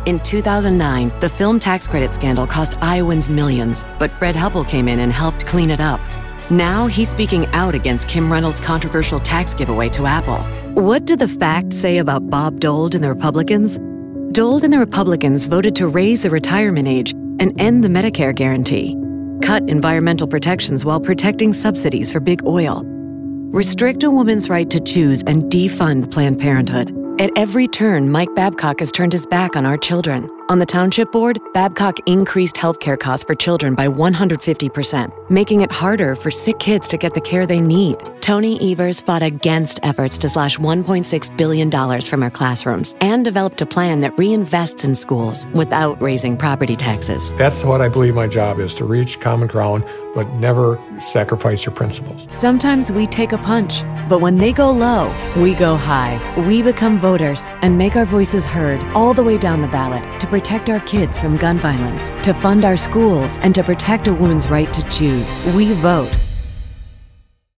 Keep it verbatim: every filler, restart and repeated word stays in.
In two thousand nine, the film tax credit scandal cost Iowans millions, but Fred Hubbell came in and helped clean it up. Now he's speaking out against Kim Reynolds' controversial tax giveaway to Apple. What do the facts say about Bob Dole and the Republicans? Dole and the Republicans voted to raise the retirement age and end the Medicare guarantee, cut environmental protections while protecting subsidies for big oil, restrict a woman's right to choose, and defund Planned Parenthood. At every turn, Mike Babcock has turned his back on our children. On the township board, Babcock increased healthcare costs for children by one hundred fifty percent, making it harder for sick kids to get the care they need. Tony Evers fought against efforts to slash one point six billion dollars from our classrooms and developed a plan that reinvests in schools without raising property taxes. That's what I believe my job is, to reach common ground, but never sacrifice your principles. Sometimes we take a punch, but when they go low, we go high. We become voters and make our voices heard all the way down the ballot to protect our kids from gun violence, to fund our schools, and to protect a woman's right to choose. We vote.